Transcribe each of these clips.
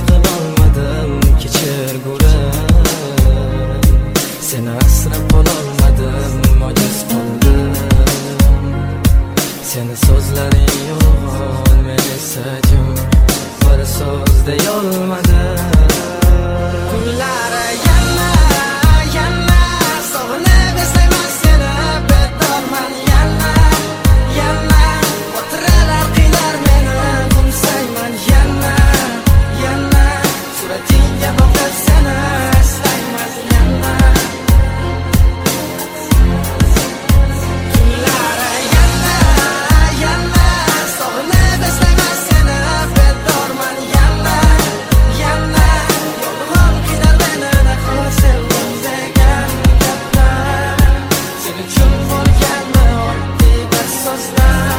qilolmadim, kechir gurim. Seni asrab qololmadim, ojiz qoldim. Seni so'zlaring yo'g'on, men esa jim bir so'z deyolmadim. Kunlari yana sog'inib eslayman seni, bedorman yana xotiralar qiynar meni, qo'msayman yana suratingga boqib seni eslayman yana. Kunlari yana sog'inib eslayman seni, bedorman yana yolg'on qiynar meni, nahot sevdim degan gaplar sen uchun bo'lganmi oddiy bir so'zlar.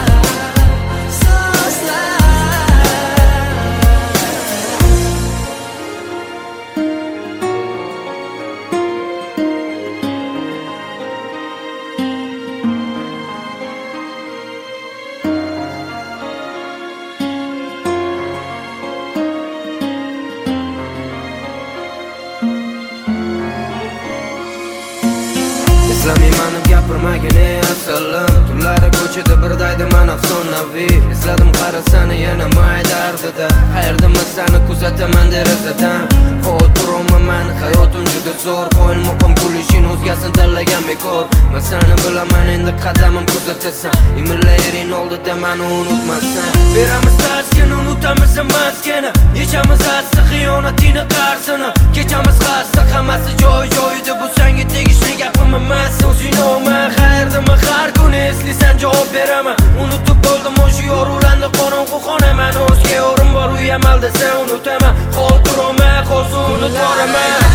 Eslamayman gapirmagin ey asalim, tunlari ko'chada birdaydiman afsonaviy. Esladim qarasani yana may dardida, qayerdaman seni kuzataman derazadan. Xotiromman hayotim juda zo'r, qo'yil muqim kulishing o'zgasini tanlagan bekor. Men seni bilaman endi qadamim kuzatasan, imirlayring oldida meni unutmasdan. Beramiz taskin, unutamiz maskani, yechamiz asli xiyonatingni qarsini. Kechamiz xasta, hammasi joy-joyida, bu senga tegishli gapim emas. O'zing olman, qayerdaman har kuni eslaysan javob beraman. Unutib bo'ldim o'sha yorug'landi qorong'u xonamani, o'zga o'rim bor uyam aldasa unutaman. Xotiromman, hozir unutvoraman.